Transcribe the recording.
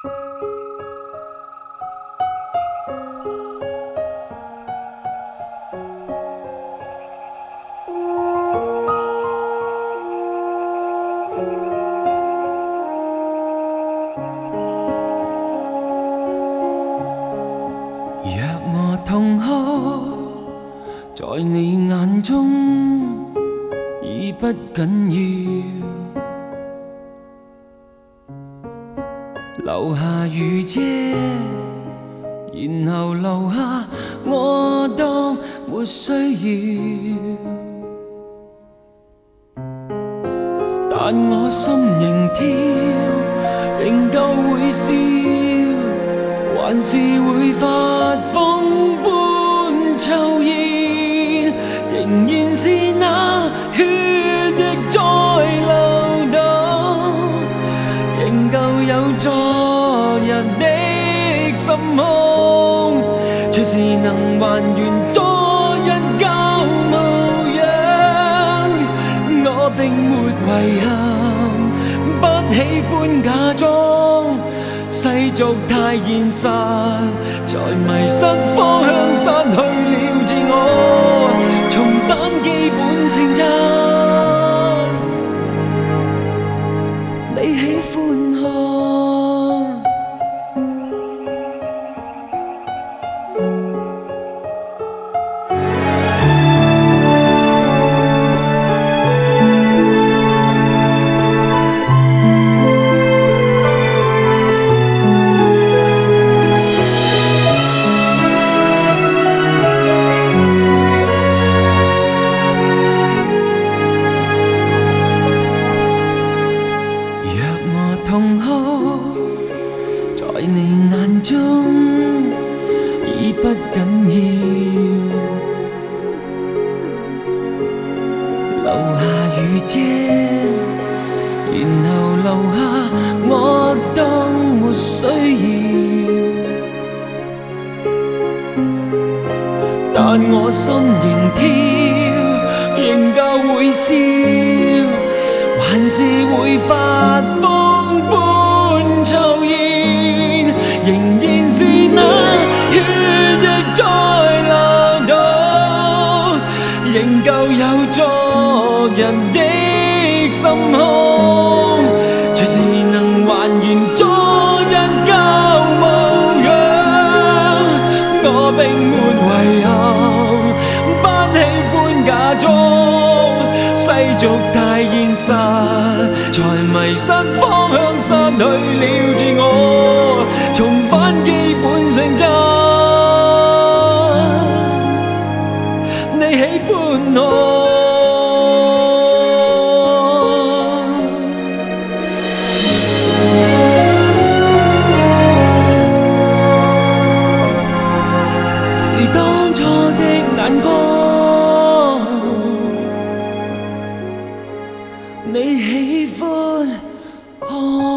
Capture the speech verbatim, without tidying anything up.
痛哭，在你眼中已不紧要，留下雨遮，然后留下我当没需要，但我心仍跳，仍旧会笑，还是会发疯般抽烟，仍然是那血液在流动，仍旧有昨日的心胸，随时能还原昨日旧模样。我并没遗憾，不喜欢假装。世俗太现实，在迷失方向，失去了自我，重返基本性质。你喜欢看？痛哭，在你眼中已不紧要，留下雨遮，然后留下我当没需要，但我心仍跳，仍旧会笑，还是会发疯般抽烟，仍然是那血液在流动，仍旧有昨日的心胸，随时能还原昨日旧模样。我并没遗憾，不喜欢假装，世俗太现实，才迷失方向，失去了自我，重返基本性质。你喜欢我？是当初的眼光，你喜欢看？